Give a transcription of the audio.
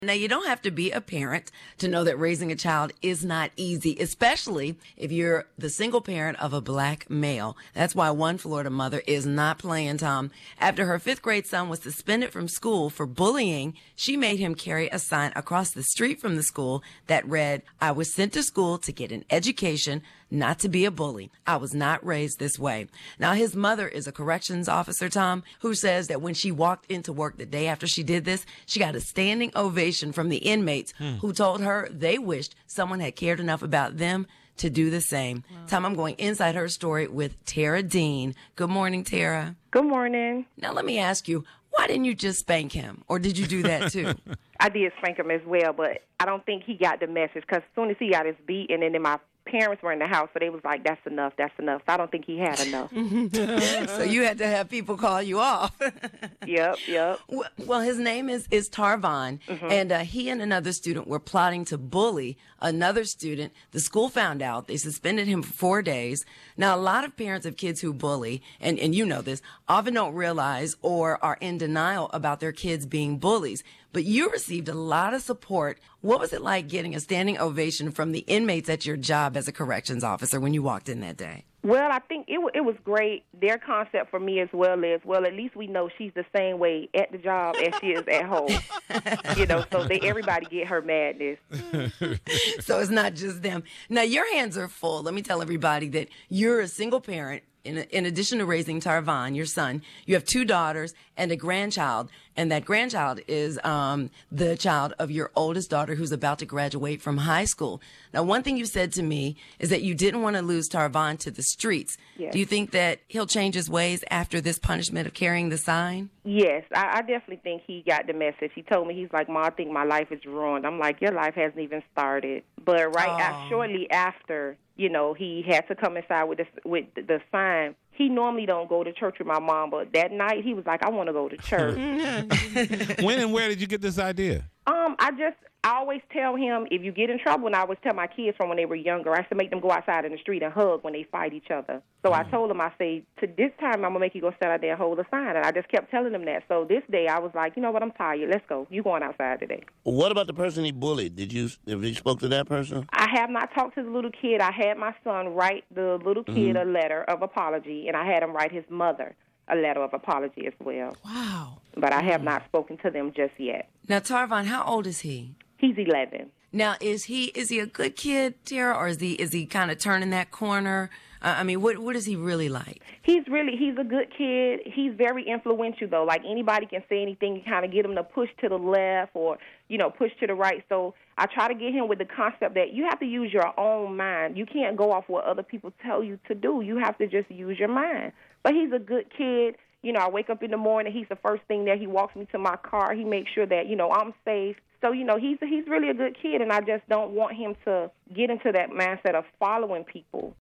Now, you don't have to be a parent to know that raising a child is not easy, especially if you're the single parent of a black male. That's why one Florida mother is not playing, Tom. After her fifth grade son was suspended from school for bullying, she made him carry a sign across the street from the school that read, "I was sent to school to get an education, not to be a bully. I was not raised this way." Now, his mother is a corrections officer, Tom, who says that when she walked into work the day after she did this, she got a standing ovation from the inmates who told her they wished someone had cared enough about them to do the same. Wow. Tom, I'm going inside her story with Tara Dean. Good morning, Tara. Good morning. Now, let me ask you, why didn't you just spank him? Or did you do that too? I did spank him as well, but I don't think he got the message because as soon as he got his beat and then my parents were in the house, so they was like, that's enough. So I don't think he had enough. So you had to have people call you off. Yep. Well, his name is Tarvon, and he and another student were plotting to bully another student. The school found out. They suspended him for 4 days. Now, a lot of parents of kids who bully, and you know this, often don't realize or are in denial about their kids being bullies. But you received a lot of support. What was it like getting a standing ovation from the inmates at your job as a corrections officer when you walked in that day? Well, I think it was great. Their concept for me as well is, well, at least we know she's the same way at the job as she is at home. So everybody get her madness. So it's not just them. Now, your hands are full. Let me tell everybody that you're a single parent. In addition to raising Tarvon, your son, you have 2 daughters and a grandchild, and that grandchild is the child of your oldest daughter who's about to graduate from high school. Now, one thing you said to me is that you didn't want to lose Tarvon to the streets. Yes. Do you think that he'll change his ways after this punishment of carrying the sign? Yes, I definitely think he got the message. He told me, he's like, "Ma, I think my life is ruined." I'm like, your life hasn't even started. But shortly after, he had to come inside with the sign. He normally don't go to church with my mom, but that night he was like, "I want to go to church." When and where did you get this idea? I always tell him, if you get in trouble, and I always tell my kids from when they were younger, I used to make them go outside in the street and hug when they fight each other. So I told them, I say, to this time, I'm going to make you go stand out there and hold a sign. And I just kept telling them that. So this day, I was like, you know what, I'm tired. Let's go. You going outside today. What about the person he bullied? Have you spoke to that person? I have not talked to the little kid. I had my son write the little kid a letter of apology, and I had him write his mother a letter of apology as well. Wow. But I have not spoken to them just yet. Now, Tarvon, how old is he? He's 11. Now, is he a good kid, Tara, or is he kind of turning that corner? What is he really like? He's a good kid. He's very influential, though. Like, anybody can say anything and kind of get him to push to the left or, push to the right. So I try to get him with the concept that you have to use your own mind. You can't go off what other people tell you to do. You have to just use your mind. But he's a good kid. I wake up in the morning. He's the first thing that he walks me to my car. He makes sure that, I'm safe. So, he's really a good kid, and I just don't want him to get into that mindset of following people.